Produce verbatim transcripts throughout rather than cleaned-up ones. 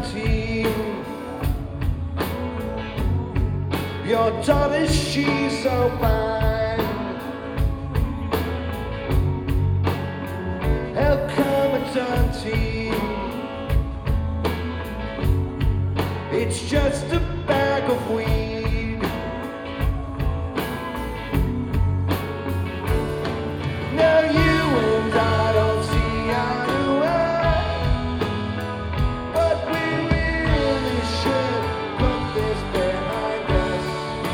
team. Your daughter, she's so fine. El Commandant team. It's just a bag of weed. Now you and I don't see eye to eye, but we really should put this behind us.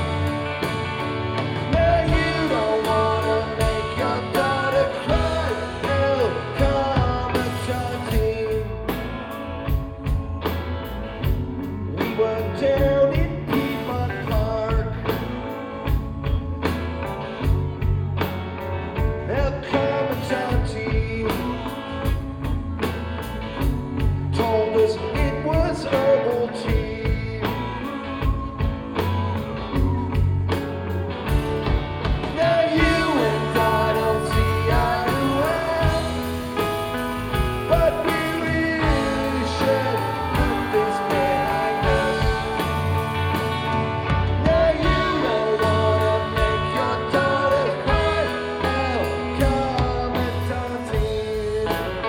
Now you don't wanna make your daughter cry. El Commandant team. We were down in Piedmont Park. El Commandant team told us it was herbal tea. Now you and I don't see eye to eye, but we really should put this behind us. Now you don't wanna make your daughter cry. El Commandant team.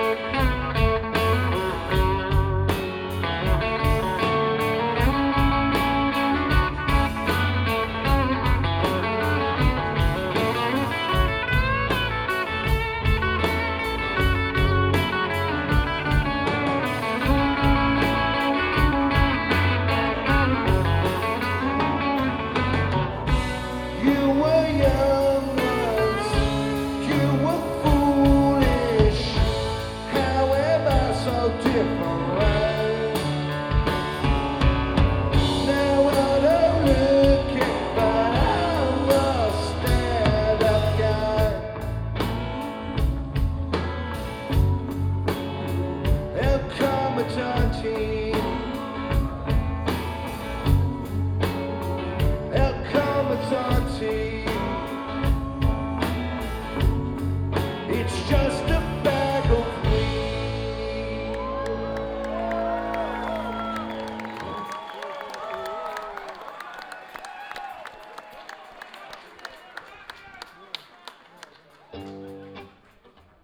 You were young once, you were foolish, however so different. Now I don't look it, but I'm the stand-up guy. El Commandant team. El Commandant team.